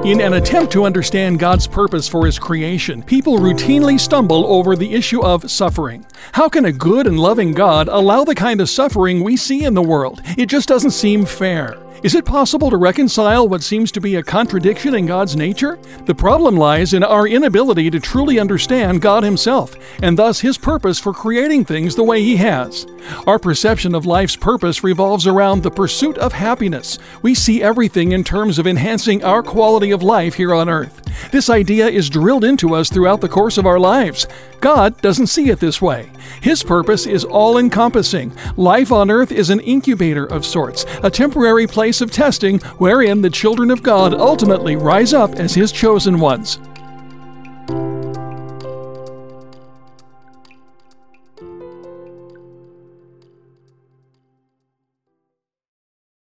In an attempt to understand God's purpose for His creation, people routinely stumble over the issue of suffering. How can a good and loving God allow the kind of suffering we see in the world? It just doesn't seem fair. Is it possible to reconcile what seems to be a contradiction in God's nature? The problem lies in our inability to truly understand God Himself, and thus His purpose for creating things the way He has. Our perception of life's purpose revolves around the pursuit of happiness. We see everything in terms of enhancing our quality of life here on earth. This idea is drilled into us throughout the course of our lives. God doesn't see it this way. His purpose is all-encompassing. Life on earth is an incubator of sorts, a temporary place of testing wherein the children of God ultimately rise up as His chosen ones.